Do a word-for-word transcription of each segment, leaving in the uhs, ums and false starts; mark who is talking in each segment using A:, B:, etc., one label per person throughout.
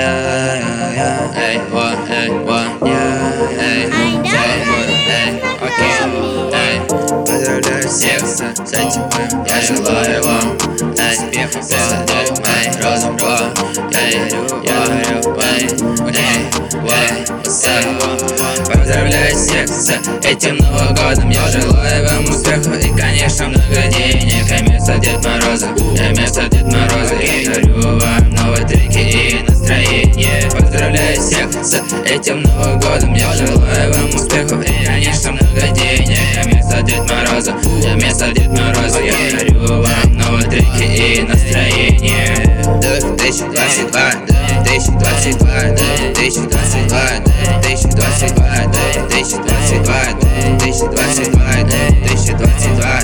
A: yeah, эй, во, эй, во, yeah, эй, эй, окей, эй, поздравляю всех с этим, я желаю вам, эй, успехов, посадок, мои розум, во, эй, я говорю, эй, эй, во, посадок, поздравляю всех с этим Новым годом, я желаю вам успехов и, конечно, много денег, я вместо Дед Мороза, я вместо Дед Мороза, и дарю вам новые треки и настроение. Поздравляю всех с этим Новым годом, я желаю вам успехов и, конечно, много денег. Я вместо Дед Мороза, я вместо Дед Мороза, я дарю вам новые треки и настроение. две тысячи двадцать два, две тысячи двадцать два, две тысячи двадцать два, две тысячи двадцать два, две тысячи двадцать два, две тысячи двадцать два, две тысячи двадцать два,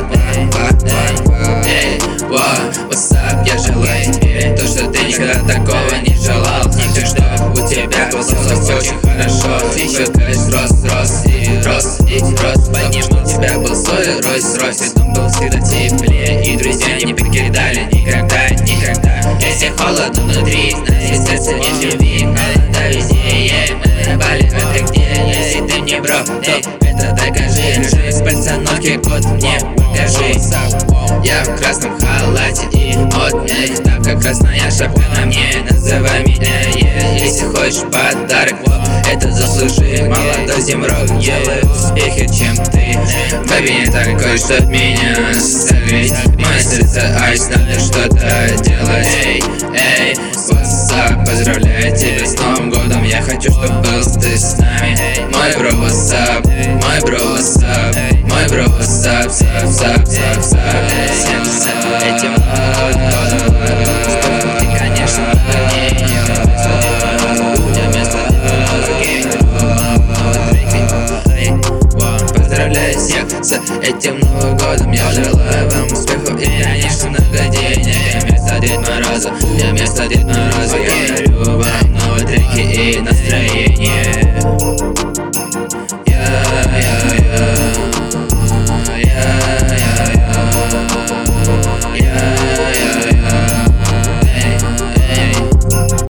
A: эй, во, what's up, я желаю тебе то, что ты никогда такого не желал. Хочу, чтобы у тебя было все очень хорошо. Еще каждый рос, рос и рос и рос, потому что у тебя был свой Ройс-Ройс, и дом был всегда теплее, и друзья не покидали никогда, никогда. Если холодно внутри, значит сердце нет любви. Холода везде, мы на Бали, это где? Если ты не бро, то это докажи. Жизнь пацанок, кот мне покажи. Я в красном халате и модный, так как красная шапка на мне. Называй меня, yeah. Если хочешь подарок, это заслужи. Молодой земрок, делаю успехи, чем ты. Бэби, не так кое-что от меня согреть. Мое сердце айс, надо что-то делать. Эй, эй, what's up, поздравляю тебя с Новым годом. Я хочу, чтобы был ты с нами. Мой бро, what's up, мой бро, what's up, мой бро, what's up, сап, сап, сап, сап. Всем с этим Новым годом, ты, конечно, не поздравляю всех с этим Новым годом, я желаю вам